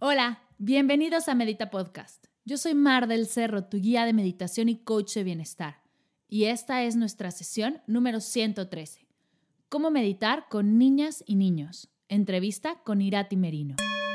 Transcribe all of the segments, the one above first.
Hola, bienvenidos a Medita Podcast. Yo soy Mar del Cerro, tu guía de meditación y coach de bienestar. Y esta es nuestra sesión número 113. ¿Cómo meditar con niñas y niños? Entrevista con Irati Merino.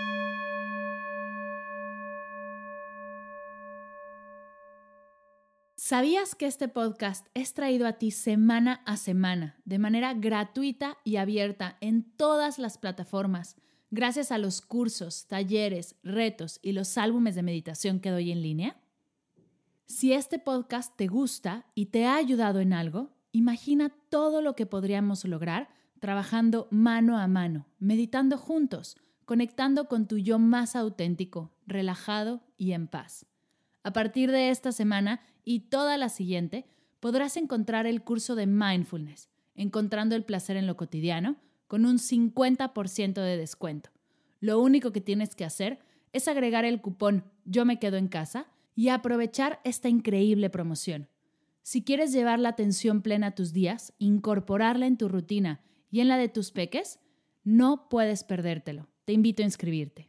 ¿Sabías que este podcast es traído a ti semana a semana, de manera gratuita y abierta en todas las plataformas, gracias a los cursos, talleres, retos y los álbumes de meditación que doy en línea? Si este podcast te gusta y te ha ayudado en algo, imagina todo lo que podríamos lograr trabajando mano a mano, meditando juntos, conectando con tu yo más auténtico, relajado y en paz. A partir de esta semana y toda la siguiente, podrás encontrar el curso de Mindfulness, Encontrando el placer en lo cotidiano, con un 50% de descuento. Lo único que tienes que hacer es agregar el cupón Yo me quedo en casa y aprovechar esta increíble promoción. Si quieres llevar la atención plena a tus días, incorporarla en tu rutina y en la de tus peques, no puedes perdértelo. Te invito a inscribirte.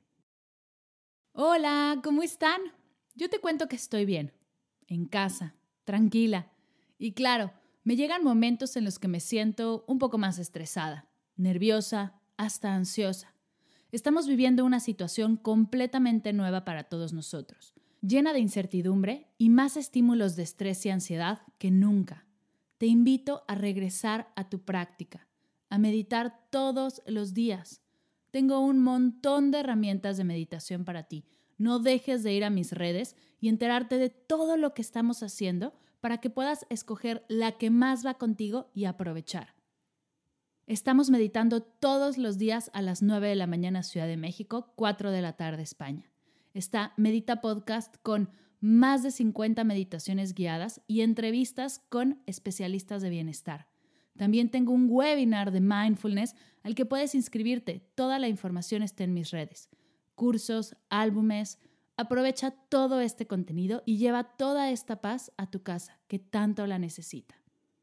Hola, ¿cómo están? Yo te cuento que estoy bien, en casa, tranquila. Y claro, me llegan momentos en los que me siento un poco más estresada, nerviosa, hasta ansiosa. Estamos viviendo una situación completamente nueva para todos nosotros, llena de incertidumbre y más estímulos de estrés y ansiedad que nunca. Te invito a regresar a tu práctica, a meditar todos los días. Tengo un montón de herramientas de meditación para ti. No dejes de ir a mis redes y enterarte de todo lo que estamos haciendo para que puedas escoger la que más va contigo y aprovechar. Estamos meditando todos los días a las 9 de la mañana Ciudad de México, 4 de la tarde España. Está Medita Podcast con más de 50 meditaciones guiadas y entrevistas con especialistas de bienestar. También tengo un webinar de mindfulness al que puedes inscribirte. Toda la información está en mis redes. Cursos, álbumes. Aprovecha todo este contenido y lleva toda esta paz a tu casa, que tanto la necesita.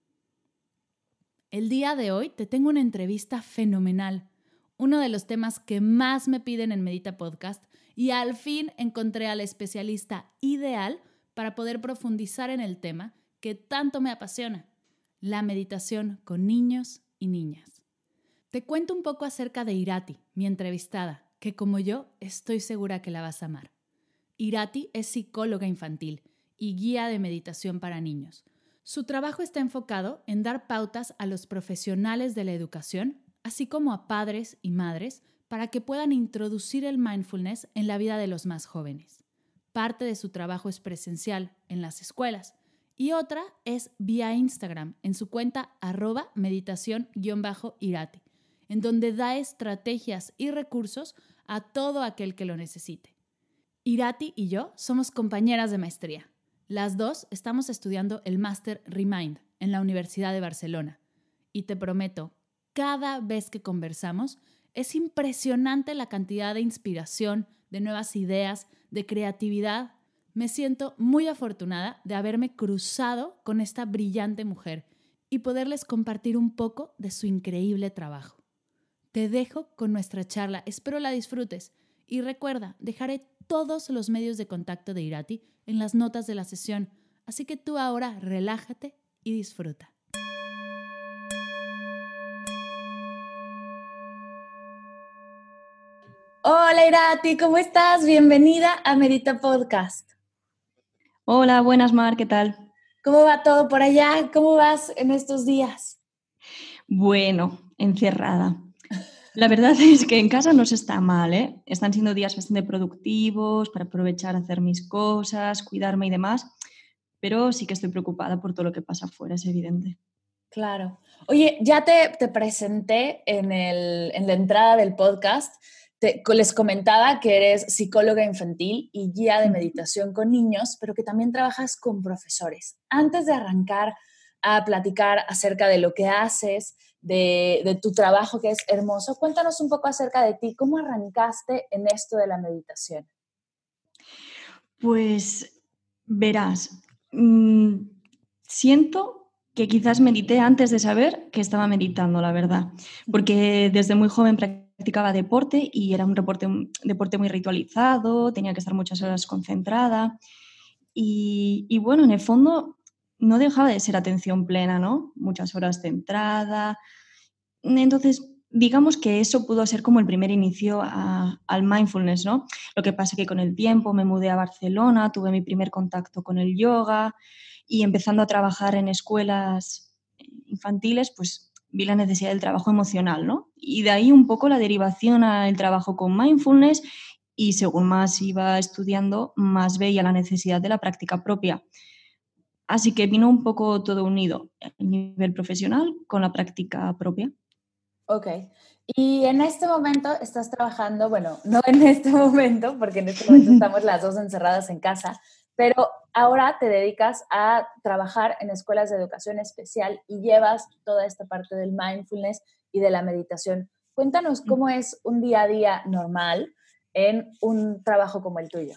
El día de hoy te tengo una entrevista fenomenal, uno de los temas que más me piden en Medita Podcast, y al fin encontré al especialista ideal para poder profundizar en el tema que tanto me apasiona, la meditación con niños y niñas. Te cuento un poco acerca de Irati, mi entrevistada, que como yo estoy segura que la vas a amar. Irati es psicóloga infantil y guía de meditación para niños. Su trabajo está enfocado en dar pautas a los profesionales de la educación, así como a padres y madres, para que puedan introducir el mindfulness en la vida de los más jóvenes. Parte de su trabajo es presencial en las escuelas y otra es vía Instagram en su cuenta @meditación_irati, en donde da estrategias y recursos a todo aquel que lo necesite. Irati y yo somos compañeras de maestría. Las dos estamos estudiando el máster Remind en la Universidad de Barcelona. Y te prometo, cada vez que conversamos, es impresionante la cantidad de inspiración, de nuevas ideas, de creatividad. Me siento muy afortunada de haberme cruzado con esta brillante mujer y poderles compartir un poco de su increíble trabajo. Te dejo con nuestra charla, espero la disfrutes. Y recuerda, dejaré todos los medios de contacto de Irati en las notas de la sesión, así que tú ahora relájate y disfruta. Hola Irati, ¿cómo estás? Bienvenida a Medita Podcast. Hola, buenas Mar, ¿qué tal? ¿Cómo va todo por allá? ¿Cómo vas en estos días? Bueno, encerrada. La verdad es que en casa no se está mal, ¿eh? Están siendo días bastante productivos para aprovechar a hacer mis cosas, cuidarme y demás, pero sí que estoy preocupada por todo lo que pasa afuera, es evidente. Claro. Oye, ya te presenté en la entrada del podcast. Les comentaba que eres psicóloga infantil y guía de meditación con niños, pero que también trabajas con profesores. Antes de arrancar a platicar acerca de lo que haces, de tu trabajo que es hermoso, cuéntanos un poco acerca de ti. ¿Cómo arrancaste en esto de la meditación? Pues verás, siento que quizás medité antes de saber que estaba meditando, la verdad, porque desde muy joven practiqué practicaba deporte y era un deporte muy ritualizado, tenía que estar muchas horas concentrada y bueno, en el fondo no dejaba de ser atención plena, ¿no? Muchas horas centrada. Entonces, digamos que eso pudo ser como el primer inicio al mindfulness, ¿no? Lo que pasa es que con el tiempo me mudé a Barcelona, tuve mi primer contacto con el yoga y empezando a trabajar en escuelas infantiles, pues vi la necesidad del trabajo emocional, ¿no? Y de ahí un poco la derivación al trabajo con mindfulness y según más iba estudiando, más veía la necesidad de la práctica propia. Así que vino un poco todo unido, el nivel profesional con la práctica propia. Ok. Y en este momento estás trabajando, bueno, no en este momento, porque en este momento estamos las dos encerradas en casa, pero ahora te dedicas a trabajar en escuelas de educación especial y llevas toda esta parte del mindfulness y de la meditación. Cuéntanos cómo es un día a día normal en un trabajo como el tuyo.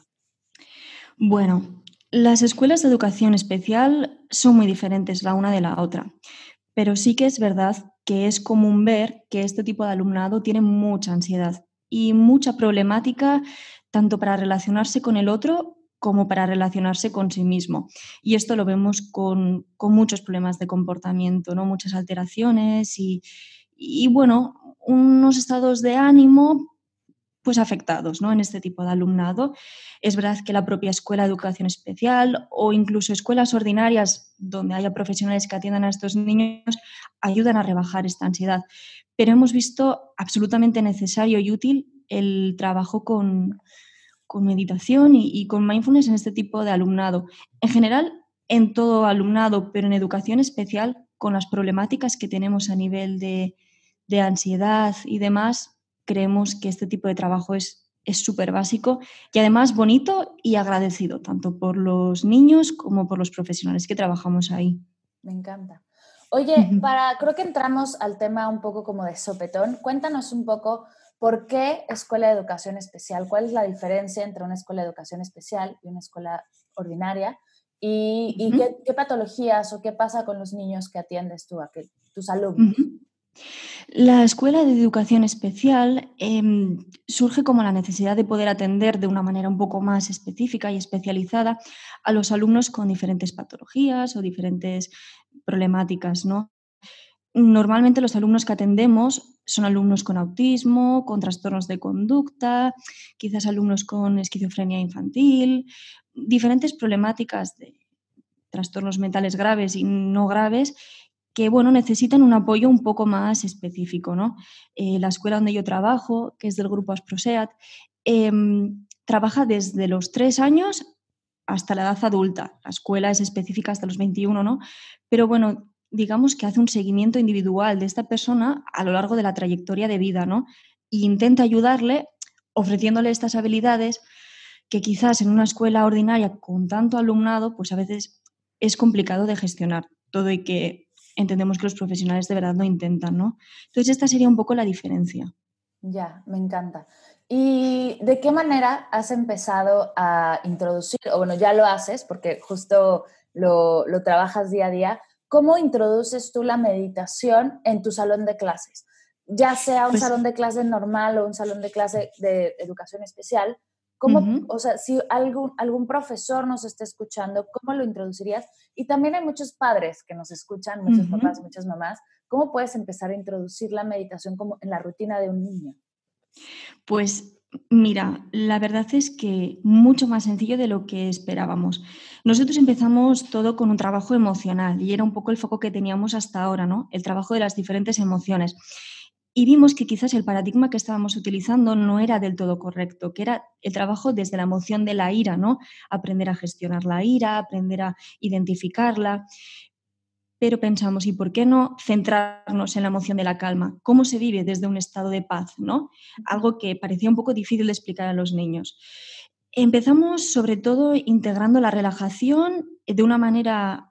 Bueno, las escuelas de educación especial son muy diferentes la una de la otra, pero sí que es verdad que es común ver que este tipo de alumnado tiene mucha ansiedad y mucha problemática tanto para relacionarse con el otro como para relacionarse con sí mismo. Y esto lo vemos con muchos problemas de comportamiento, ¿no? Muchas alteraciones y, bueno, unos estados de ánimo pues afectados, ¿no? En este tipo de alumnado. Es verdad que la propia escuela de educación especial o incluso escuelas ordinarias donde haya profesionales que atiendan a estos niños ayudan a rebajar esta ansiedad. Pero hemos visto absolutamente necesario y útil el trabajo con meditación y con mindfulness en este tipo de alumnado. En general, en todo alumnado, pero en educación especial, con las problemáticas que tenemos a nivel de ansiedad y demás, creemos que este tipo de trabajo es súper básico y además bonito y agradecido, tanto por los niños como por los profesionales que trabajamos ahí. Me encanta. Oye, creo que entramos al tema un poco como de sopetón. Cuéntanos un poco por qué escuela de educación especial, cuál es la diferencia entre una escuela de educación especial y una escuela ordinaria y qué patologías o qué pasa con los niños que atiendes tú, tus alumnos. La escuela de educación especial surge como la necesidad de poder atender de una manera un poco más específica y especializada a los alumnos con diferentes patologías o diferentes problemáticas, ¿no? Normalmente los alumnos que atendemos son alumnos con autismo, con trastornos de conducta, quizás alumnos con esquizofrenia infantil, diferentes problemáticas de trastornos mentales graves y no graves que, bueno, necesitan un apoyo un poco más específico, ¿no? La escuela donde yo trabajo, que es del grupo Asproseat, trabaja desde los 3 años hasta la edad adulta. La escuela es específica hasta los 21, ¿no? Pero bueno, digamos que hace un seguimiento individual de esta persona a lo largo de la trayectoria de vida, ¿no? E intenta ayudarle ofreciéndole estas habilidades que quizás en una escuela ordinaria con tanto alumnado, pues a veces es complicado de gestionar todo y que entendemos que los profesionales de verdad lo intentan, ¿no? Entonces esta sería un poco la diferencia. Ya, me encanta. ¿Y de qué manera has empezado a introducir, o bueno, ya lo haces porque justo lo trabajas día a día, cómo introduces tú la meditación en tu salón de clases? Ya sea un Pues salón de clase normal o un salón de clase de educación especial, ¿cómo, ujú, o sea, si algún profesor nos está escuchando, cómo lo introducirías? Y también hay muchos padres que nos escuchan, muchos papás, ujú. muchas mamás. ¿Cómo puedes empezar a introducir la meditación como en la rutina de un niño? Pues mira, la verdad es que mucho más sencillo de lo que esperábamos. Nosotros empezamos todo con un trabajo emocional y era un poco el foco que teníamos hasta ahora, ¿no? El trabajo de las diferentes emociones. Y vimos que quizás el paradigma que estábamos utilizando no era del todo correcto, que era el trabajo desde la emoción de la ira, ¿no? Aprender a gestionar la ira, aprender a identificarla. Pero pensamos, ¿y por qué no centrarnos en la emoción de la calma? ¿Cómo se vive desde un estado de paz? ¿No? Algo que parecía un poco difícil de explicar a los niños. Empezamos sobre todo integrando la relajación de una manera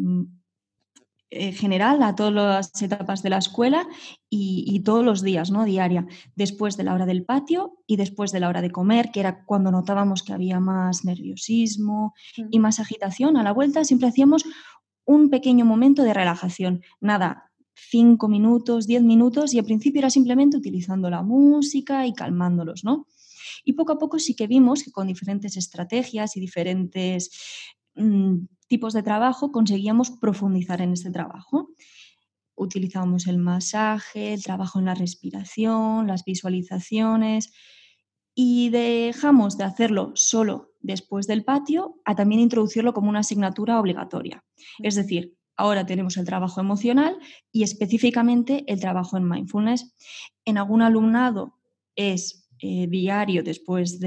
general a todas las etapas de la escuela y todos los días, ¿no? Diaria, después de la hora del patio y después de la hora de comer, que era cuando notábamos que había más nerviosismo y más agitación. A la vuelta siempre hacíamos un pequeño momento de relajación. Nada, 5 minutos, 10 minutos, y al principio era simplemente utilizando la música y calmándolos, ¿no? Y poco a poco sí que vimos que con diferentes estrategias y diferentes tipos de trabajo conseguíamos profundizar en este trabajo. Utilizábamos el masaje, el trabajo en la respiración, las visualizaciones, y dejamos de hacerlo solo después del patio a también introducirlo como una asignatura obligatoria. Es decir, ahora tenemos el trabajo emocional y específicamente el trabajo en mindfulness. En algún alumnado es diario después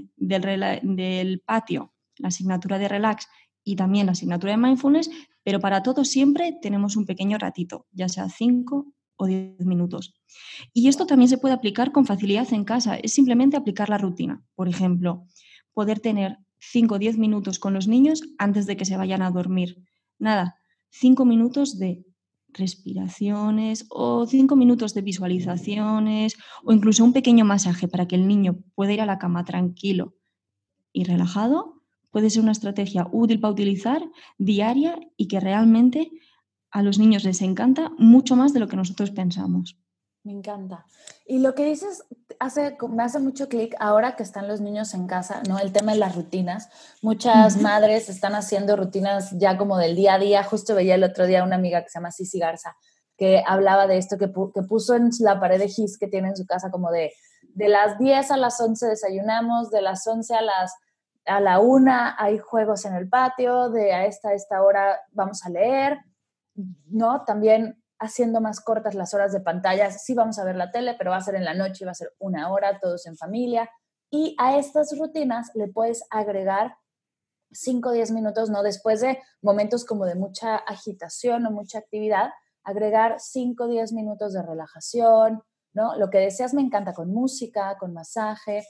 del patio, la asignatura de relax y también la asignatura de mindfulness, pero para todos siempre tenemos un pequeño ratito, ya sea 5 o 10 minutos. Y esto también se puede aplicar con facilidad en casa, es simplemente aplicar la rutina. Por ejemplo, poder tener 5 o 10 minutos con los niños antes de que se vayan a dormir. Nada, 5 minutos de respiraciones o 5 minutos de visualizaciones o incluso un pequeño masaje para que el niño pueda ir a la cama tranquilo y relajado. Puede ser una estrategia útil para utilizar diaria y que realmente a los niños les encanta mucho más de lo que nosotros pensamos. Me encanta. Y lo que dices me hace mucho clic ahora que están los niños en casa, ¿no? El tema de las rutinas. Muchas madres están haciendo rutinas ya como del día a día. Justo veía el otro día una amiga que se llama Cici Garza, que hablaba de esto, que puso en la pared de Gis que tiene en su casa como de las 10 a las 11 desayunamos, de las 11 a la 1 hay juegos en el patio, a esta hora vamos a leer, ¿no? También haciendo más cortas las horas de pantalla. Sí vamos a ver la tele, pero va a ser en la noche y va a ser 1 hora, todos en familia. Y a estas rutinas le puedes agregar 5 o 10 minutos, ¿no? Después de momentos como de mucha agitación o mucha actividad, agregar 5 o 10 minutos de relajación, ¿no? Lo que deseas me encanta, con música, con masaje.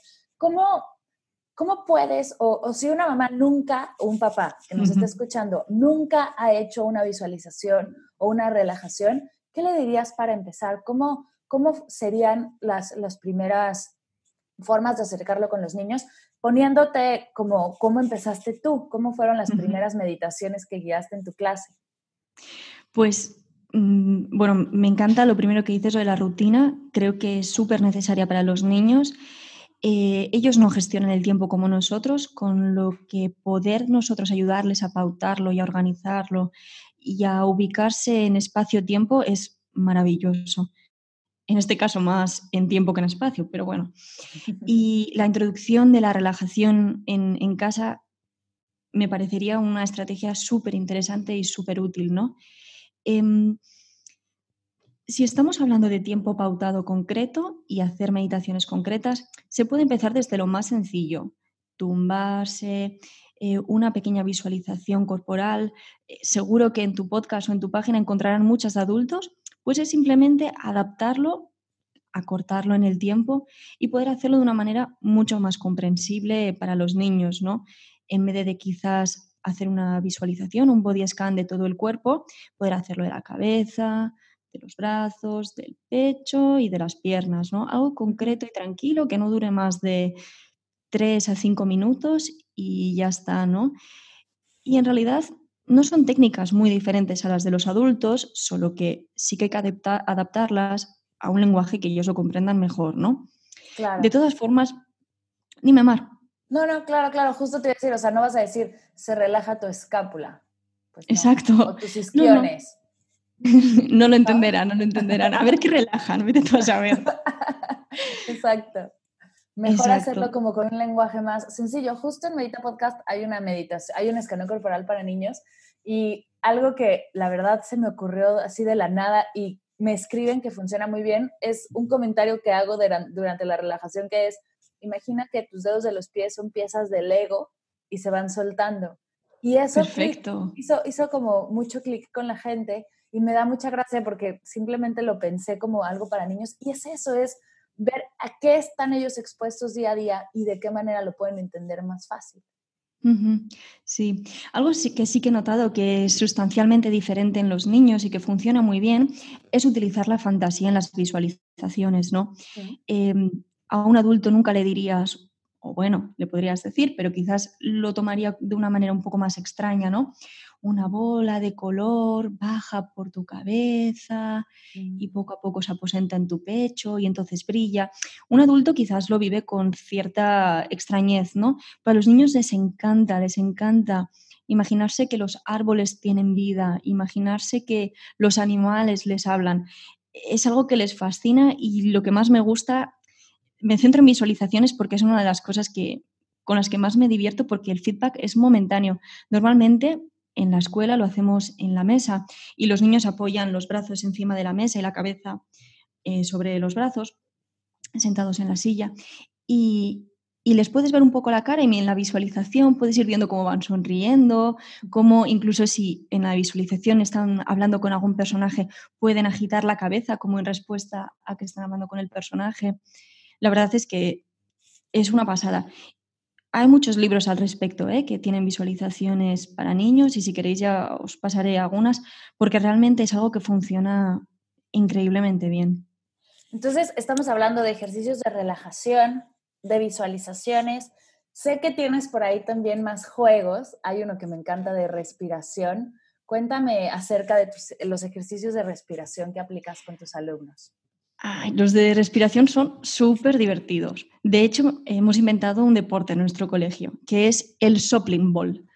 ¿Cómo puedes, o si una mamá nunca, o un papá que nos está escuchando, nunca ha hecho una visualización o una relajación, qué le dirías para empezar? ¿Cómo serían las primeras formas de acercarlo con los niños? Poniéndote como cómo empezaste tú, cómo fueron las primeras meditaciones que guiaste en tu clase. Pues, bueno, me encanta lo primero que dices de la rutina. Creo que es súper necesaria para los niños. Ellos no gestionan el tiempo como nosotros, con lo que poder nosotros ayudarles a pautarlo y a organizarlo y a ubicarse en espacio-tiempo es maravilloso. En este caso más en tiempo que en espacio, pero bueno. Y la introducción de la relajación en casa me parecería una estrategia súper interesante y súper útil, ¿no? Si estamos hablando de tiempo pautado concreto y hacer meditaciones concretas, se puede empezar desde lo más sencillo, tumbarse, una pequeña visualización corporal. Seguro que en tu podcast o en tu página encontrarán muchos adultos, pues es simplemente adaptarlo, acortarlo en el tiempo y poder hacerlo de una manera mucho más comprensible para los niños, ¿no? En vez de quizás hacer una visualización, un body scan de todo el cuerpo, poder hacerlo de la cabeza, de los brazos, del pecho y de las piernas, ¿no? Algo concreto y tranquilo que no dure más de 3 a 5 minutos y ya está, ¿no? Y en realidad no son técnicas muy diferentes a las de los adultos, solo que sí que hay que adaptarlas a un lenguaje que ellos lo comprendan mejor, ¿no? Claro. De todas formas, dime, Mar. No, claro, justo te iba a decir, o sea, no vas a decir, se relaja tu escápula. Pues no. Exacto. O tus isquiones. No lo entenderán. A ver qué relajan, vete tú a saber. Exacto. Mejor hacerlo como con un lenguaje más sencillo. Justo en Medita Podcast hay una meditación, hay un escaneo corporal para niños y algo que la verdad se me ocurrió así de la nada y me escriben que funciona muy bien, es un comentario que hago durante la relajación que es, imagina que tus dedos de los pies son piezas de Lego y se van soltando. Y eso hizo como mucho clic con la gente y me da mucha gracia porque simplemente lo pensé como algo para niños y es eso, es ver a qué están ellos expuestos día a día y de qué manera lo pueden entender más fácil. Sí, algo sí que he notado que es sustancialmente diferente en los niños y que funciona muy bien es utilizar la fantasía en las visualizaciones, ¿no? A un adulto nunca le dirías, o bueno, le podrías decir, pero quizás lo tomaría de una manera un poco más extraña, ¿no? Una bola de color baja por tu cabeza y poco a poco se aposenta en tu pecho y entonces brilla. Un adulto quizás lo vive con cierta extrañez, ¿no? Para los niños les encanta imaginarse que los árboles tienen vida, imaginarse que los animales les hablan. Es algo que les fascina y lo que más me gusta, me centro en visualizaciones porque es una de las cosas con las que más me divierto porque el feedback es momentáneo. Normalmente en la escuela lo hacemos en la mesa y los niños apoyan los brazos encima de la mesa y la cabeza sobre los brazos, sentados en la silla. Y, y les puedes ver un poco la cara y en la visualización puedes ir viendo cómo van sonriendo, cómo incluso si en la visualización están hablando con algún personaje, pueden agitar la cabeza como en respuesta a que están hablando con el personaje. La verdad es que es una pasada. Hay muchos libros al respecto, que tienen visualizaciones para niños y si queréis ya os pasaré algunas porque realmente es algo que funciona increíblemente bien. Entonces, estamos hablando de ejercicios de relajación, de visualizaciones. Sé que tienes por ahí también más juegos. Hay uno que me encanta de respiración. Cuéntame acerca de los ejercicios de respiración que aplicas con tus alumnos. Ay, los de respiración son súper divertidos. De hecho, hemos inventado un deporte en nuestro colegio, que es el Sopling Ball.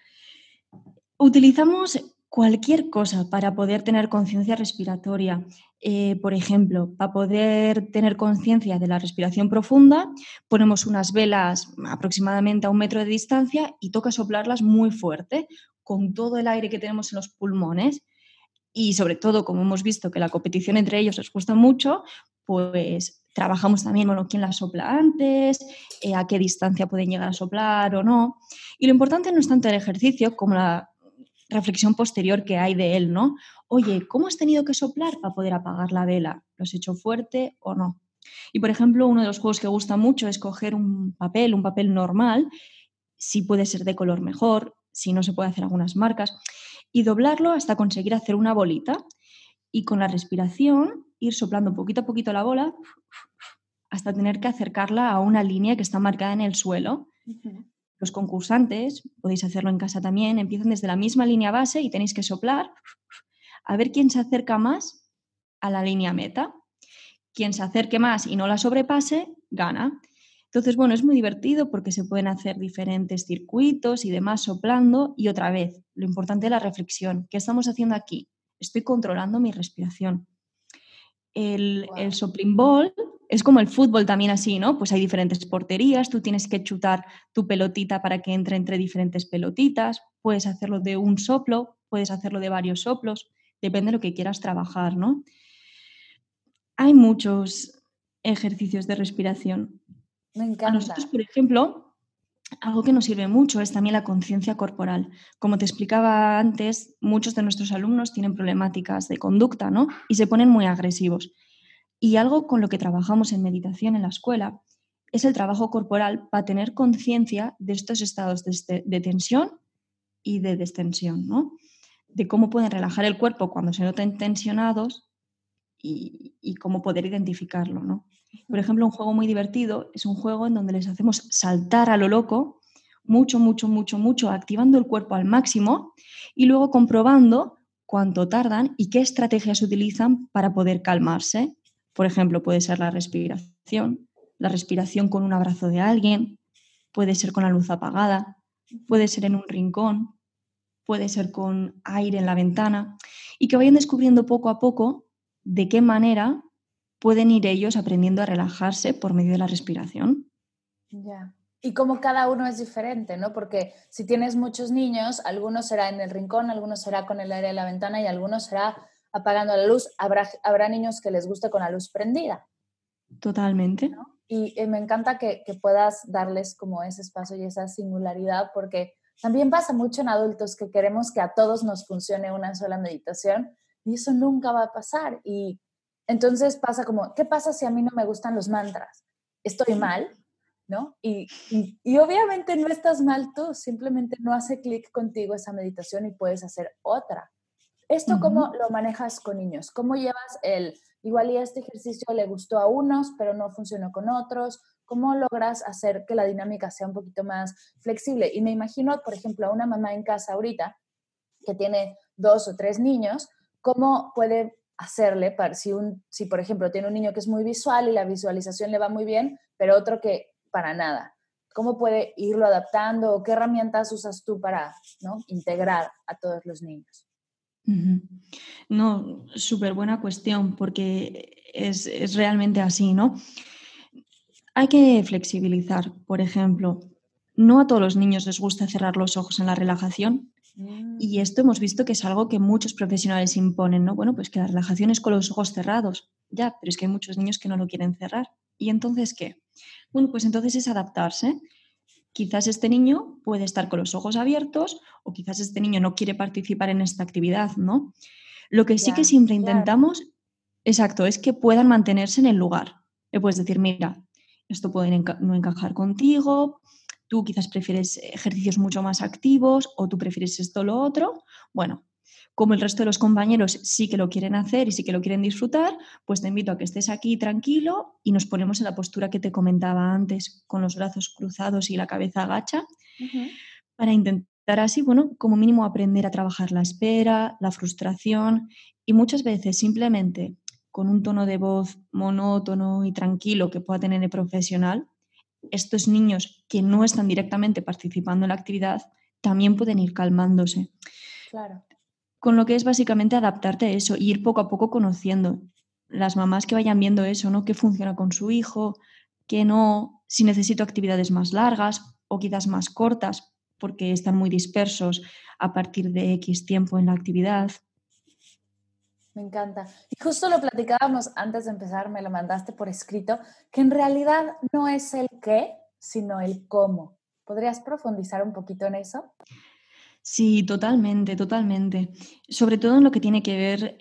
Utilizamos cualquier cosa para poder tener conciencia respiratoria. Por ejemplo, para poder tener conciencia de la respiración profunda, ponemos unas velas aproximadamente a 1 metro de distancia y toca soplarlas muy fuerte, con todo el aire que tenemos en los pulmones. Y sobre todo, como hemos visto que la competición entre ellos les gusta mucho, pues trabajamos también, bueno, quién la sopla antes, a qué distancia pueden llegar a soplar o no. Y lo importante no es tanto el ejercicio como la reflexión posterior que hay de él, ¿no? Oye, ¿cómo has tenido que soplar para poder apagar la vela? ¿Lo has hecho fuerte o no? Y, por ejemplo, uno de los juegos que gusta mucho es coger un papel normal, si puede ser de color mejor, si no se puede hacer algunas marcas, y doblarlo hasta conseguir hacer una bolita y con la respiración ir soplando poquito a poquito la bola hasta tener que acercarla a una línea que está marcada en el suelo. Uh-huh. Los concursantes, podéis hacerlo en casa también, empiezan desde la misma línea base y tenéis que soplar a ver quién se acerca más a la línea meta. Quien se acerque más y no la sobrepase, gana. Entonces, bueno, es muy divertido porque se pueden hacer diferentes circuitos y demás soplando. Y otra vez, lo importante es la reflexión. ¿Qué estamos haciendo aquí? Estoy controlando mi respiración. El Sopling Ball es como el fútbol también así, ¿no? Pues hay diferentes porterías, tú tienes que chutar tu pelotita para que entre diferentes pelotitas, puedes hacerlo de un soplo, puedes hacerlo de varios soplos, depende de lo que quieras trabajar, ¿no? Hay muchos ejercicios de respiración. Me A nosotros, encanta. por ejemplo, algo que nos sirve mucho es también la conciencia corporal. Como te explicaba antes, muchos de nuestros alumnos tienen problemáticas de conducta, ¿no? Y se ponen muy agresivos. Y algo con lo que trabajamos en meditación en la escuela es el trabajo corporal para tener conciencia de estos estados de tensión y de distensión, ¿no? De cómo pueden relajar el cuerpo cuando se noten tensionados y cómo poder identificarlo, ¿no? Por ejemplo, un juego muy divertido es un juego en donde les hacemos saltar a lo loco, mucho, activando el cuerpo al máximo y luego comprobando cuánto tardan y qué estrategias utilizan para poder calmarse. Por ejemplo, puede ser la respiración con un abrazo de alguien, puede ser con la luz apagada, puede ser en un rincón, puede ser con aire en la ventana y que vayan descubriendo poco a poco de qué manera pueden ir ellos aprendiendo a relajarse por medio de la respiración. Ya. Y como cada uno es diferente, ¿no? Porque si tienes muchos niños, algunos será en el rincón, algunos será con el aire de la ventana y algunos será apagando la luz. Habrá niños que les guste con la luz prendida. Totalmente. Y me encanta que puedas darles como ese espacio y esa singularidad, porque también pasa mucho en adultos que queremos que a todos nos funcione una sola meditación y eso nunca va a pasar. Y entonces pasa como, ¿qué pasa si a mí no me gustan los mantras? ¿Estoy mal? ¿No? Y obviamente no estás mal tú, simplemente no hace clic contigo esa meditación y puedes hacer otra. ¿Esto cómo lo manejas con niños? ¿Cómo llevas igual y este ejercicio le gustó a unos, pero no funcionó con otros? ¿Cómo logras hacer que la dinámica sea un poquito más flexible? Y me imagino, por ejemplo, a una mamá en casa ahorita que tiene 2 o 3 niños, ¿cómo puede hacerle para si por ejemplo tiene un niño que es muy visual y la visualización le va muy bien, pero otro que para nada? ¿Cómo puede irlo adaptando o qué herramientas usas tú para, ¿no?, integrar a todos los niños? Ujú. No, súper buena cuestión porque es realmente así, ¿no? Hay que flexibilizar, por ejemplo, no a todos los niños les gusta cerrar los ojos en la relajación y esto hemos visto que es algo que muchos profesionales imponen, ¿no? Bueno, pues que la relajación es con los ojos cerrados, ya, pero es que hay muchos niños que no lo quieren cerrar. ¿Y entonces qué? Bueno, pues entonces es adaptarse. Quizás este niño puede estar con los ojos abiertos o quizás este niño no quiere participar en esta actividad, ¿no? Lo que sí que Ya, siempre claro. intentamos, exacto, es que puedan mantenerse en el lugar. Le puedes decir, mira, esto puede no encajar contigo, tú quizás prefieres ejercicios mucho más activos o tú prefieres esto o lo otro. Bueno, como el resto de los compañeros sí que lo quieren hacer y sí que lo quieren disfrutar, pues te invito a que estés aquí tranquilo y nos ponemos en la postura que te comentaba antes, con los brazos cruzados y la cabeza agacha, Ujú. para intentar así, bueno, como mínimo aprender a trabajar la espera, la frustración y muchas veces simplemente con un tono de voz monótono y tranquilo que pueda tener el profesional, estos niños que no están directamente participando en la actividad también pueden ir calmándose. Claro. Con lo que es básicamente adaptarte a eso y ir poco a poco conociendo. Las mamás que vayan viendo eso, ¿no? Qué funciona con su hijo, qué no, si necesito actividades más largas o quizás más cortas, porque están muy dispersos a partir de X tiempo en la actividad. Me encanta. Y justo lo platicábamos antes de empezar, me lo mandaste por escrito, que en realidad no es el qué, sino el cómo. ¿Podrías profundizar un poquito en eso? Sí, totalmente, totalmente. Sobre todo en lo que tiene que ver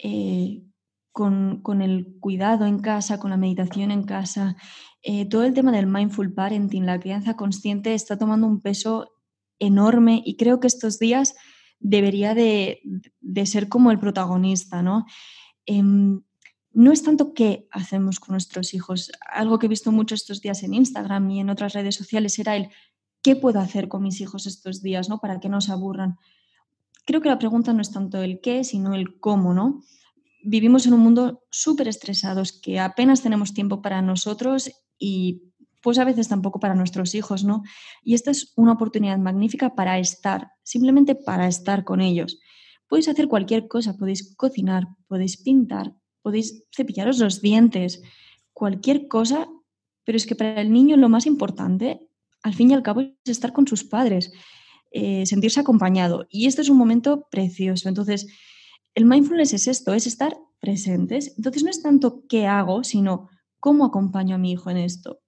con el cuidado en casa, con la meditación en casa. Todo el tema del mindful parenting, la crianza consciente, está tomando un peso enorme y creo que estos días debería de ser como el protagonista, ¿no? Em, no es tanto qué hacemos con nuestros hijos. Algo que he visto mucho estos días en Instagram y en otras redes sociales era el qué puedo hacer con mis hijos estos días, ¿no? Para que no se aburran. Creo que la pregunta no es tanto el qué, sino el cómo, ¿no? Vivimos en un mundo súper estresados, que apenas tenemos tiempo para nosotros y pues a veces tampoco para nuestros hijos, ¿no? Y esta es una oportunidad magnífica para estar, simplemente para estar con ellos. Podéis hacer cualquier cosa, podéis cocinar, podéis pintar, podéis cepillaros los dientes, cualquier cosa, pero es que para el niño lo más importante, al fin y al cabo, es estar con sus padres, sentirse acompañado. Y este es un momento precioso. Entonces, el mindfulness es esto, es estar presentes. Entonces, no es tanto qué hago, sino cómo acompaño a mi hijo en esto.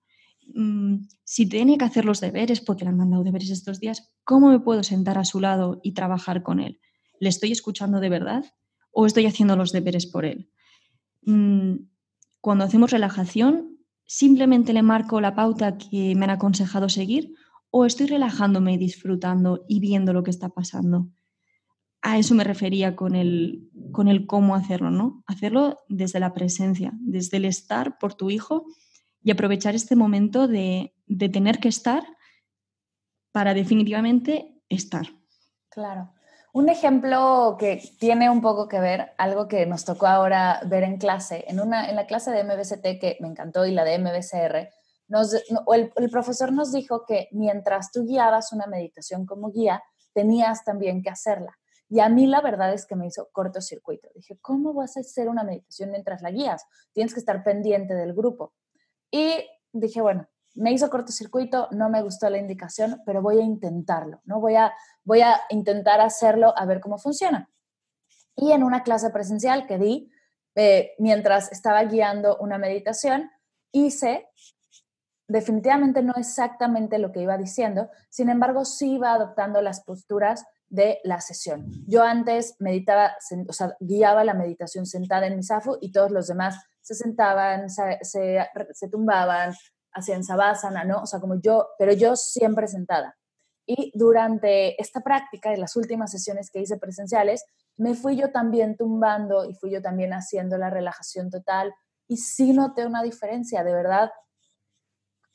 Si tiene que hacer los deberes, porque le han mandado deberes estos días, ¿cómo me puedo sentar a su lado y trabajar con él? ¿Le estoy escuchando de verdad o estoy haciendo los deberes por él? Cuando hacemos relajación, ¿simplemente le marco la pauta que me han aconsejado seguir o estoy relajándome y disfrutando y viendo lo que está pasando? A eso me refería con el cómo hacerlo, ¿no? Hacerlo desde la presencia, desde el estar por tu hijo y aprovechar este momento de tener que estar para definitivamente estar. Claro. Un ejemplo que tiene un poco que ver, algo que nos tocó ahora ver en clase, en la clase de MBCT que me encantó y la de MBCR, el profesor nos dijo que mientras tú guiabas una meditación como guía, tenías también que hacerla. Y a mí la verdad es que me hizo cortocircuito. Dije, ¿cómo vas a hacer una meditación mientras la guías? Tienes que estar pendiente del grupo. Y dije, bueno, me hizo cortocircuito, no me gustó la indicación, pero voy a intentarlo, ¿no? Voy a intentar hacerlo a ver cómo funciona. Y en una clase presencial que di, mientras estaba guiando una meditación, hice definitivamente no exactamente lo que iba diciendo, sin embargo sí iba adoptando las posturas de la sesión. Yo antes meditaba, o sea, guiaba la meditación sentada en mi zafu y todos los demás se sentaban, se tumbaban, hacían savasana, ¿no? O sea, como yo, pero yo siempre sentada. Y durante esta práctica, en las últimas sesiones que hice presenciales, me fui yo también tumbando y fui yo también haciendo la relajación total y sí noté una diferencia, de verdad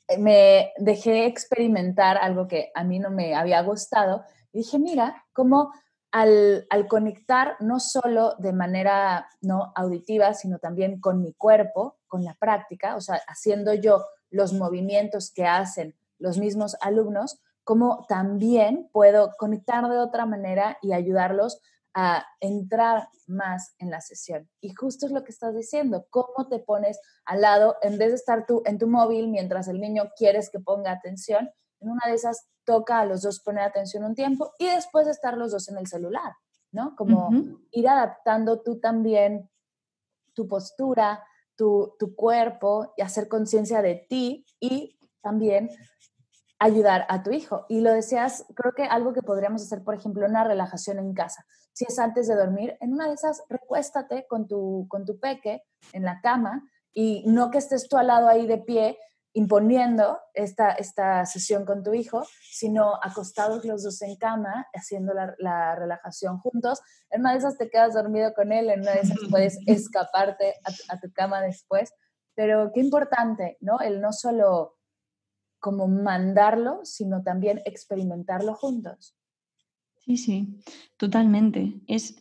me dejé experimentar algo que a mí no me había gustado. Y dije, mira, cómo al conectar no solo de manera no auditiva, sino también con mi cuerpo, con la práctica, o sea, haciendo yo los movimientos que hacen los mismos alumnos, como también puedo conectar de otra manera y ayudarlos a entrar más en la sesión. Y justo es lo que estás diciendo, cómo te pones al lado, en vez de estar tú en tu móvil mientras el niño quieres que ponga atención, en una de esas toca a los dos poner atención un tiempo y después estar los dos en el celular, ¿no? Como ir adaptando tú también tu postura, tu cuerpo y hacer conciencia de ti y también ayudar a tu hijo. Y lo decías, creo que algo que podríamos hacer, por ejemplo, una relajación en casa. Si es antes de dormir, en una de esas, recuéstate con tu peque en la cama y no que estés tú al lado ahí de pie imponiendo esta sesión con tu hijo, sino acostados los dos en cama, haciendo la relajación juntos. En una de esas te quedas dormido con él, en una de esas puedes escaparte a tu cama después. Pero qué importante, ¿no? El no solo como mandarlo, sino también experimentarlo juntos. Sí, sí, totalmente.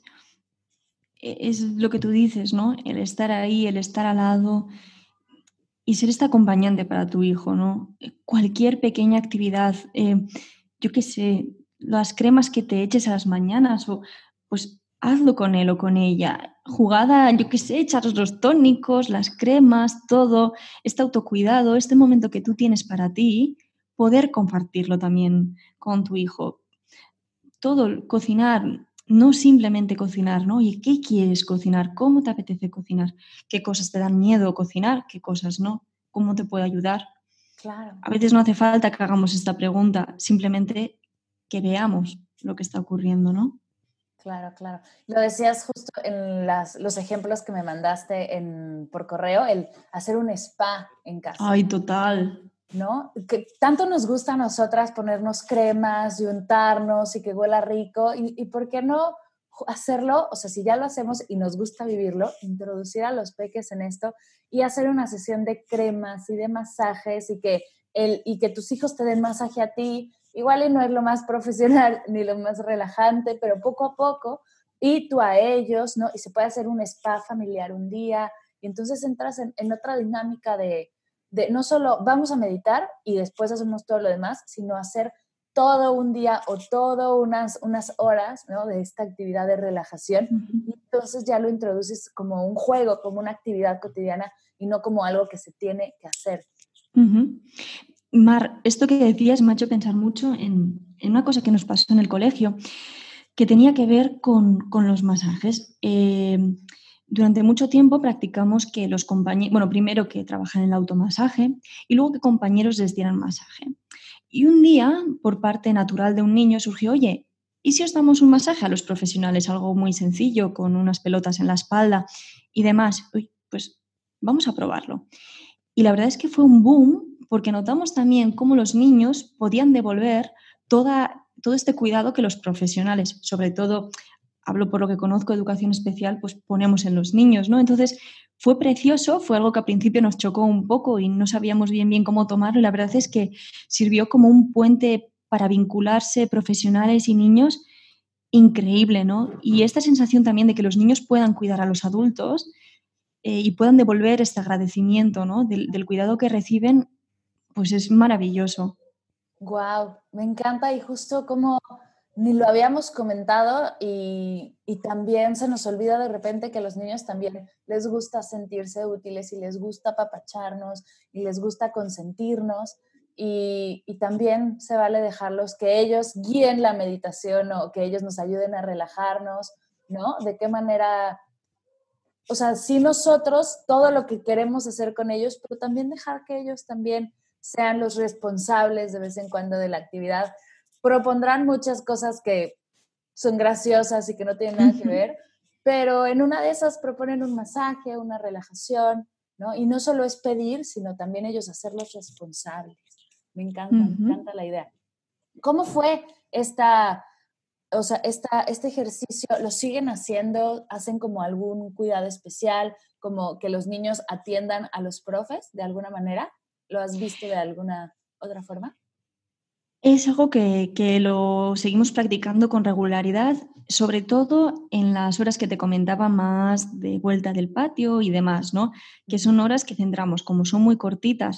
Es lo que tú dices, ¿no? El estar ahí, el estar al lado y ser este acompañante para tu hijo, ¿no? Cualquier pequeña actividad, yo qué sé, las cremas que te eches a las mañanas, o pues hazlo con él o con ella. Jugada, yo qué sé, echaros los tónicos, las cremas, todo, este autocuidado, este momento que tú tienes para ti, poder compartirlo también con tu hijo. Todo, cocinar, no simplemente cocinar, ¿no? Oye, ¿qué quieres cocinar? ¿Cómo te apetece cocinar? ¿Qué cosas te dan miedo cocinar? ¿Qué cosas no? ¿Cómo te puede ayudar? Claro. A veces no hace falta que hagamos esta pregunta, simplemente que veamos lo que está ocurriendo, ¿no? Claro, claro. Lo decías justo en los ejemplos que me mandaste por correo, el hacer un spa en casa. Ay, total. ¿No? Que tanto nos gusta a nosotras ponernos cremas y untarnos y que huela rico, y ¿por qué no hacerlo? O sea, si ya lo hacemos y nos gusta vivirlo, introducir a los peques en esto y hacer una sesión de cremas y de masajes y que tus hijos te den masaje a ti. Igual y no es lo más profesional ni lo más relajante, pero poco a poco, y tú a ellos, ¿no? Y se puede hacer un spa familiar un día, y entonces entras en otra dinámica de no solo vamos a meditar y después hacemos todo lo demás, sino hacer todo un día o todo unas horas, ¿no? De esta actividad de relajación. Y entonces ya lo introduces como un juego, como una actividad cotidiana y no como algo que se tiene que hacer. Mar, esto que decías me ha hecho pensar mucho en una cosa que nos pasó en el colegio, que tenía que ver con los masajes. Durante mucho tiempo practicamos que los compañeros, bueno, primero que trabajan en el automasaje y luego que compañeros les dieran masaje. Y un día, por parte natural de un niño, surgió, oye, ¿y si os damos un masaje a los profesionales? Algo muy sencillo, con unas pelotas en la espalda y demás. Uy, pues vamos a probarlo. Y la verdad es que fue un boom porque notamos también cómo los niños podían devolver todo este cuidado que los profesionales, sobre todo, hablo por lo que conozco, educación especial, pues ponemos en los niños, ¿no? Entonces, fue precioso, fue algo que al principio nos chocó un poco y no sabíamos bien cómo tomarlo, y la verdad es que sirvió como un puente para vincularse profesionales y niños increíble, ¿no? Y esta sensación también de que los niños puedan cuidar a los adultos y puedan devolver este agradecimiento, ¿no? Del cuidado que reciben, pues es maravilloso. Wow, me encanta, y justo como ni lo habíamos comentado, y también se nos olvida de repente que a los niños también les gusta sentirse útiles y les gusta apapacharnos y les gusta consentirnos, y también se vale dejarlos que ellos guíen la meditación o que ellos nos ayuden a relajarnos, ¿no? De qué manera, o sea, sí nosotros todo lo que queremos hacer con ellos, pero también dejar que ellos también sean los responsables de vez en cuando de la actividad. Propondrán muchas cosas que son graciosas y que no tienen nada que ver, pero en una de esas proponen un masaje, una relajación, ¿no? Y no solo es pedir, sino también ellos hacerlos responsables. Me encanta la idea. ¿Cómo fue este ejercicio? ¿Lo siguen haciendo? ¿Hacen como algún cuidado especial? ¿Como que los niños atiendan a los profes de alguna manera? lo has visto de alguna otra forma? Es algo que lo seguimos practicando con regularidad, sobre todo en las horas que te comentaba más de vuelta del patio y demás, ¿no? Que son horas que centramos, como son muy cortitas,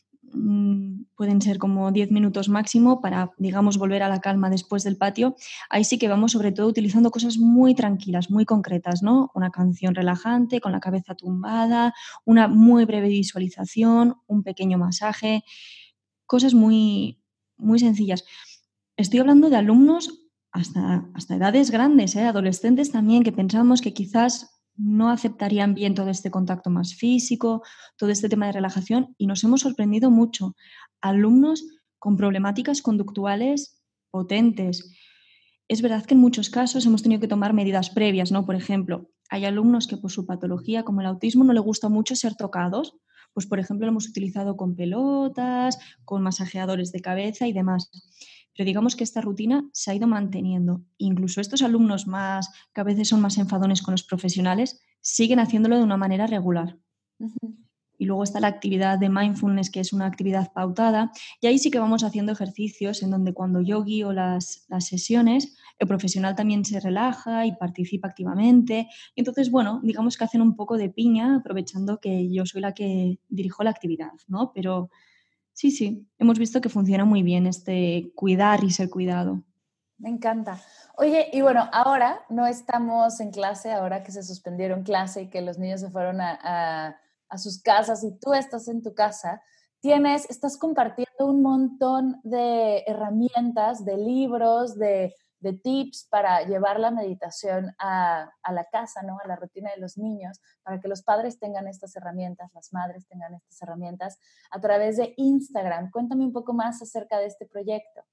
pueden ser como 10 minutos máximo para, digamos, volver a la calma después del patio. Ahí sí que vamos sobre todo utilizando cosas muy tranquilas, muy concretas, ¿no? Una canción relajante con la cabeza tumbada, una muy breve visualización, un pequeño masaje, cosas muy sencillas. Estoy hablando de alumnos hasta edades grandes, adolescentes también, que pensamos que quizás no aceptarían bien todo este contacto más físico, todo este tema de relajación, y nos hemos sorprendido mucho. Alumnos con problemáticas conductuales potentes. Es verdad que en muchos casos hemos tenido que tomar medidas previas, ¿no? Por ejemplo, hay alumnos que por su patología, como el autismo, no les gusta mucho ser tocados. Pues, por ejemplo, lo hemos utilizado con pelotas, con masajeadores de cabeza y demás. Pero digamos que esta rutina se ha ido manteniendo. Incluso estos alumnos más, que a veces son más enfadones con los profesionales, siguen haciéndolo de una manera regular. Uh-huh. Y luego está la actividad de mindfulness, que es una actividad pautada. Y ahí sí que vamos haciendo ejercicios en donde cuando yo guío las sesiones, el profesional también se relaja y participa activamente. Y entonces, bueno, digamos que hacen un poco de piña, aprovechando que yo soy la que dirijo la actividad, ¿no? Pero sí, hemos visto que funciona muy bien este cuidar y ser cuidado. Me encanta. Oye, y bueno, ahora no estamos en clase, ahora que se suspendieron clase y que los niños se fueron a sus casas y tú estás en tu casa, estás compartiendo un montón de herramientas, de libros, de tips para llevar la meditación a la casa, ¿no? A la rutina de los niños, para que los padres tengan estas herramientas, las madres tengan estas herramientas a través de Instagram. Cuéntame un poco más acerca de este proyecto.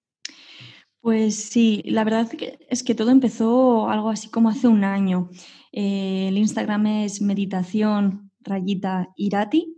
Pues sí, la verdad es que todo empezó algo así como hace un año. El Instagram es meditación_irati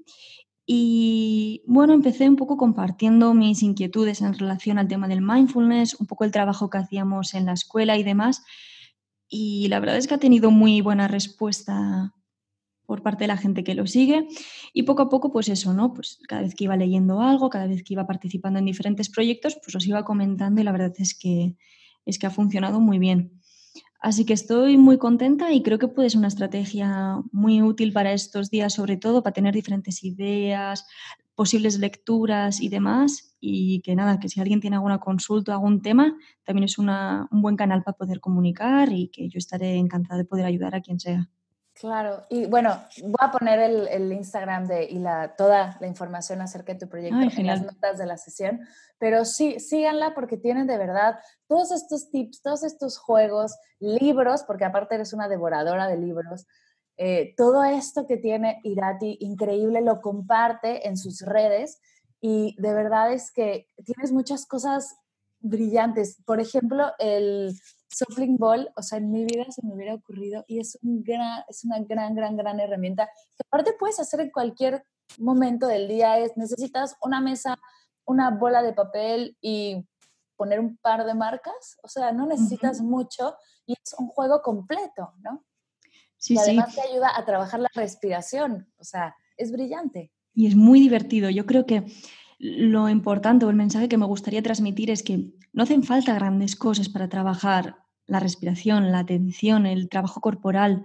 y bueno, empecé un poco compartiendo mis inquietudes en relación al tema del mindfulness, un poco el trabajo que hacíamos en la escuela y demás. Y la verdad es que ha tenido muy buena respuesta por parte de la gente que lo sigue y poco a poco, pues eso, ¿no? Pues cada vez que iba leyendo algo, cada vez que iba participando en diferentes proyectos, pues os iba comentando y la verdad es que ha funcionado muy bien. Así que estoy muy contenta y creo que puede ser una estrategia muy útil para estos días, sobre todo para tener diferentes ideas, posibles lecturas y demás. Y que nada, que si alguien tiene alguna consulta o algún tema, también es un buen canal para poder comunicar y que yo estaré encantada de poder ayudar a quien sea. Claro, y bueno, voy a poner el Instagram y toda la información acerca de tu proyecto Ay, en las genial. notas de la sesión, pero sí, síganla porque tienen de verdad todos estos tips, todos estos juegos, libros, porque aparte eres una devoradora de libros, todo esto que tiene Irati, increíble, lo comparte en sus redes y de verdad es que tienes muchas cosas brillantes. Por ejemplo, el Shuffling Ball, o sea, en mi vida se me hubiera ocurrido y es una gran herramienta que aparte puedes hacer en cualquier momento del día. Necesitas una mesa, una bola de papel y poner un par de marcas, o sea, no necesitas mucho y es un juego completo, ¿no? Sí, Y sí. además te ayuda a trabajar la respiración, o sea, es brillante. Y es muy divertido. Yo creo que lo importante o el mensaje que me gustaría transmitir es que no hacen falta grandes cosas para trabajar la respiración, la atención, el trabajo corporal.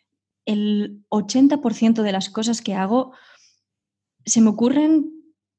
El 80% de las cosas que hago se me ocurren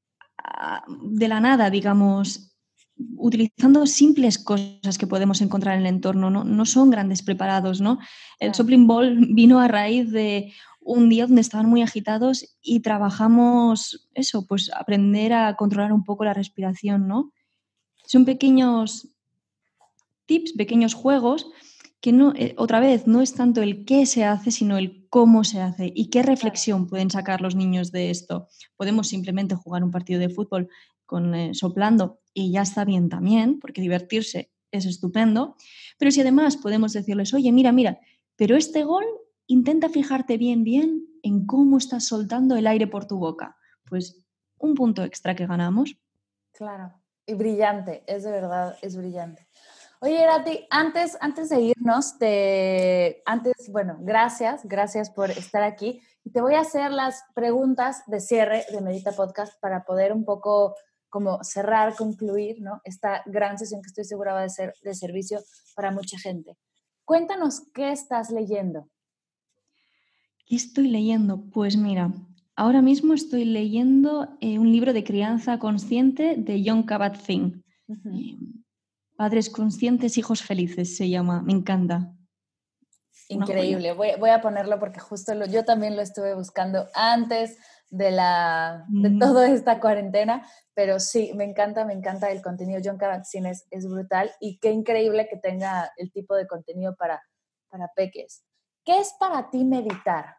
de la nada, digamos, utilizando simples cosas que podemos encontrar en el entorno, no son grandes preparados, ¿no? El Claro. Shuffling Ball vino a raíz de un día donde estaban muy agitados y trabajamos eso, pues aprender a controlar un poco la respiración, ¿no? Son pequeños tips, pequeños juegos que no, otra vez, no es tanto el qué se hace, sino el cómo se hace y qué Claro. reflexión pueden sacar los niños de esto. Podemos simplemente jugar un partido de fútbol con soplando y ya está bien también, porque divertirse es estupendo, pero si además podemos decirles, oye, mira, pero este gol intenta fijarte bien en cómo estás soltando el aire por tu boca, pues un punto extra que ganamos. Claro, y brillante, es de verdad, es brillante. Oye, Irati, antes de irnos, bueno, gracias por estar aquí. te voy a hacer las preguntas de cierre de Medita Podcast para poder un poco como cerrar, concluir, ¿no? Esta gran sesión que estoy segura va a ser de servicio para mucha gente. Cuéntanos, ¿qué estás leyendo? ¿Qué estoy leyendo? Pues mira, ahora mismo estoy leyendo un libro de crianza consciente de Jon Kabat-Zinn. Padres conscientes, hijos felices se llama. Me encanta. Increíble. Voy a ponerlo porque justo yo también lo estuve buscando antes de toda esta cuarentena, pero sí, me encanta el contenido. Jon Kabat-Zinn es brutal y qué increíble que tenga el tipo de contenido para peques. ¿Qué es para ti meditar?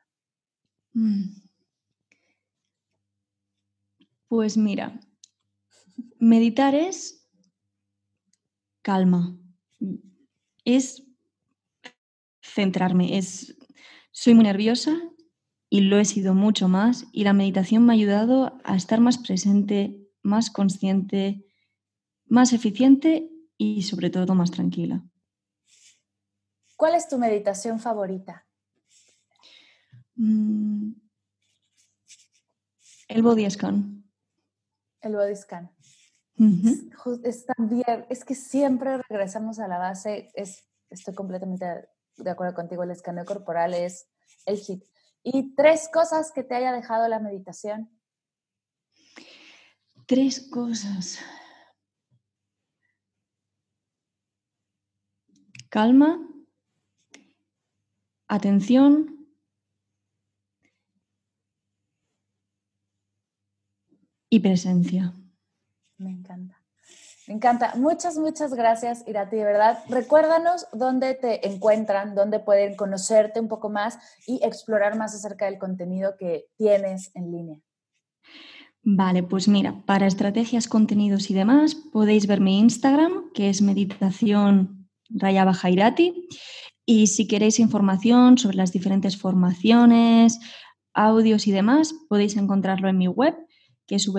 Pues mira, meditar es calma, es centrarme, soy muy nerviosa y lo he sido mucho más, y la meditación me ha ayudado a estar más presente, más consciente, más eficiente y sobre todo más tranquila. ¿Cuál es tu meditación favorita? El body scan. El body scan. Uh-huh. Es también, es que siempre regresamos a la base, estoy completamente de acuerdo contigo, el escaneo corporal es el hit. ¿Y 3 cosas que te haya dejado la meditación? 3 cosas. Calma, atención y presencia. Me encanta. Me encanta. Muchas gracias, Irati, de verdad. Recuérdanos dónde te encuentran, dónde pueden conocerte un poco más y explorar más acerca del contenido que tienes en línea. Vale, pues mira, para estrategias, contenidos y demás, podéis ver mi Instagram, que es meditación_Irati. Y si queréis información sobre las diferentes formaciones, audios y demás, podéis encontrarlo en mi web, que es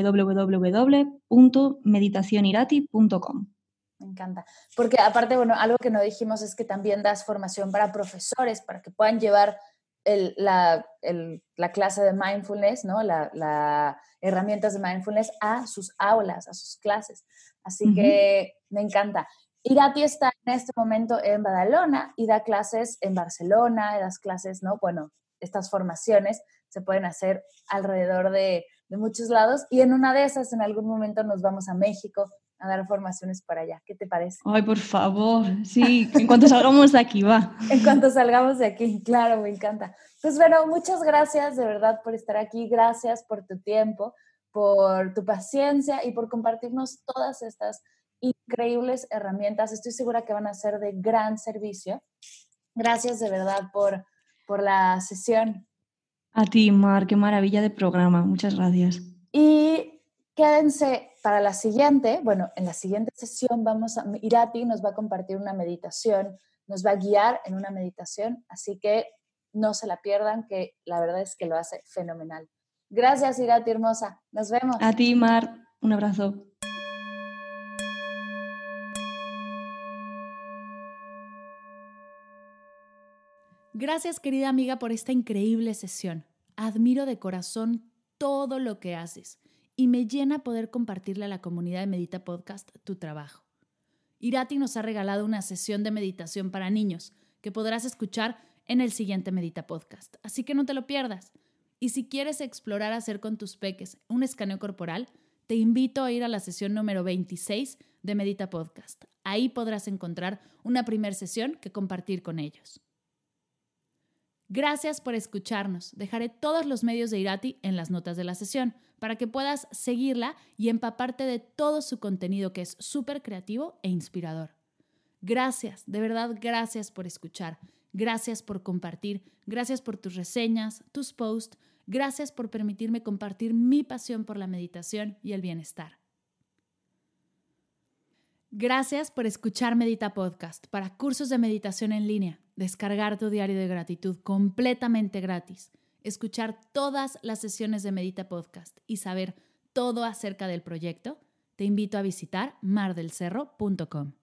www.meditacionirati.com. Me encanta. Porque aparte, bueno, algo que no dijimos es que también das formación para profesores, para que puedan llevar la clase de mindfulness, ¿no? La herramientas de mindfulness a sus aulas, a sus clases. Así que me encanta. Irati está en este momento en Badalona y da clases en Barcelona, das clases, ¿no? Bueno, estas formaciones se pueden hacer alrededor de muchos lados y en una de esas, en algún momento nos vamos a México a dar formaciones para allá. ¿Qué te parece? Ay, por favor, sí, en cuanto salgamos de aquí, va. En cuanto salgamos de aquí, claro, me encanta. Pues bueno, muchas gracias de verdad por estar aquí, gracias por tu tiempo, por tu paciencia y por compartirnos todas estas increíbles herramientas. Estoy segura que van a ser de gran servicio. Gracias de verdad por la sesión. A ti, Mar, qué maravilla de programa, muchas gracias. Y quédense para la siguiente, bueno, en la siguiente sesión Irati nos va a compartir una meditación, nos va a guiar en una meditación, así que no se la pierdan, que la verdad es que lo hace fenomenal. Gracias, Irati hermosa. Nos vemos. A ti, Mar, un abrazo. Gracias, querida amiga, por esta increíble sesión. Admiro de corazón todo lo que haces y me llena poder compartirle a la comunidad de Medita Podcast tu trabajo. Irati nos ha regalado una sesión de meditación para niños que podrás escuchar en el siguiente Medita Podcast, así que no te lo pierdas. Y si quieres explorar hacer con tus peques un escaneo corporal, te invito a ir a la sesión número 26 de Medita Podcast. Ahí podrás encontrar una primera sesión que compartir con ellos. Gracias por escucharnos. Dejaré todos los medios de Irati en las notas de la sesión para que puedas seguirla y empaparte de todo su contenido, que es súper creativo e inspirador. Gracias, de verdad, gracias por escuchar. Gracias por compartir. Gracias por tus reseñas, tus posts. Gracias por permitirme compartir mi pasión por la meditación y el bienestar. Gracias por escuchar Medita Podcast para cursos de meditación en línea, descargar tu diario de gratitud completamente gratis, escuchar todas las sesiones de Medita Podcast y saber todo acerca del proyecto. Te invito a visitar mardelcerro.com.